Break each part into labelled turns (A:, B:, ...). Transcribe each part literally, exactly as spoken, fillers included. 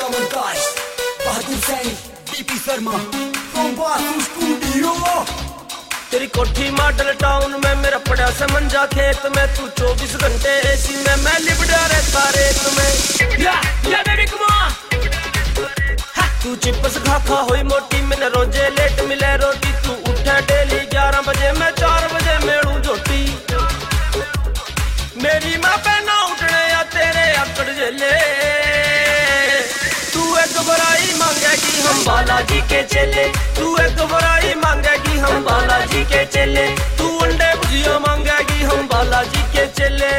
A: montage, Bahadur Saini, D P Sharma, from Basu Studio.
B: तेरी कोठी model town में मेरा पड़ा से मंजा खेत में, तू चौबीस घंटे एसी में, मैं लिबड़ा रहता रेत में। Yeah yeah baby come on, तू चिप्स खा खा हुई मोटी, मैंने रोजे लेट मिले रोटी, तू उठे डेली ग्यारह बजे, मैं चार बजे मेड़ू झोटी। मेरी माँ पे ना उठने या तेरे अकड़ जले, तू एक बराई मांगेगी हम बालाजी के चेले, तू एक बराई मांगेगी हम बालाजी के चेले, तू अंडे भुजिया मांगेगी हम बालाजी के चेले।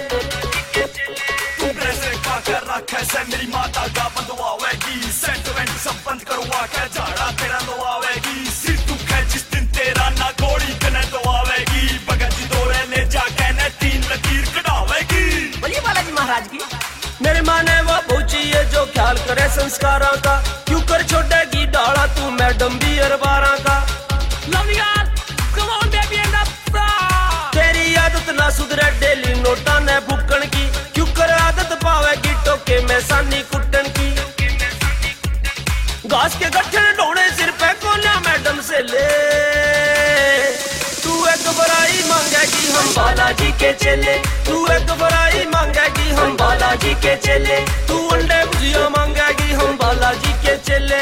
A: तू ब्रेसलेट पा कर रखा है मेरी माता का बंधवावेगी, सेंट वेंट सब बंद करवा के झाड़ा तेरा दबावेगी, सिर दुख है जिस दिन तेरा ना गोली कने दबावेगी, भगत जी दौरे ले जाके ने तीन लकीर कढ़ावेगी।
B: बोलिए बालाजी महाराज की। मेरी माँ ने वो पूछी है जो ख्याल करे संस्कारों का, क्यों कर छोड़ेगी डाला तू मैडम भी अरबारा का। Love you all, come on baby and up। तेरी आदत ना सुधरे डेली नोटा ने भुक्कन की, क्यों कर आदत पावेगी टोके में सानी कुटन की। घास के गट्ठे ढोने सिर पे कोना मैडम से ले, तू एक बराई मांगेगी हम बालाजी के चेले, तू एक बराई मांगेगी हम बालाजी के चेले, तू अंडे भुजिया मांगेगी हम बालाजी के चेले।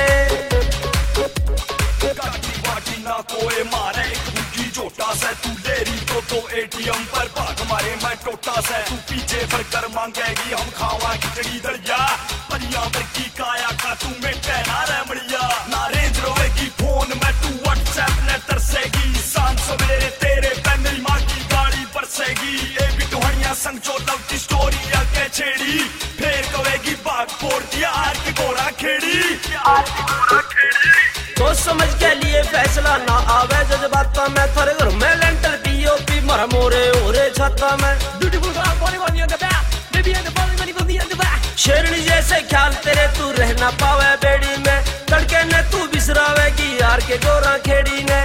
A: ना कोई मारे एक भूखी छोटा सा, तू लेरी तो तो एटीएम पर भाग मारे मैं टोटा सा, तू पीछे फिर कर मांगेगी हम खावा खिचड़ी दलिया, परिया पर की काया का तू मेटे ना रमड़िया, ना रेंज रोएगी फोन में तू व्हाट्सएप ने तरसेगी, शाम सवेरे तेरे पे मेरी माँ की गाड़ी बरसेगी, ए बिटुहनिया संग जो लव की स्टोरी आके छेड़ी, फिर कहेगी बाग फोड़ दिया आर की घोड़ा खेड़ी, आर की घोड़ा खेड़ी।
B: तो समझ के लिए फैसला ना आवे जज्बाता में, थारे घर में लेंटर पीओपी मर मोरे ओरे छाता में। Beautiful girl body body on the back, baby and the body body body on the back. शेरनी जैसे ख्याल तेरे तू रहना पावे बेड़ी में, तड़के ने तू बिसरावेगी यार के गोरा खेड़ी ने।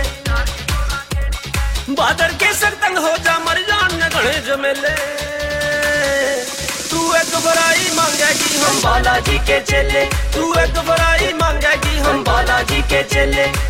B: बादर के संग हो जा मर जान ने घणे जमेले, तू एक बराई मांगेगी हम बालाजी के चेले, तू एक बराई मांगेगी हम बालाजी के चेले,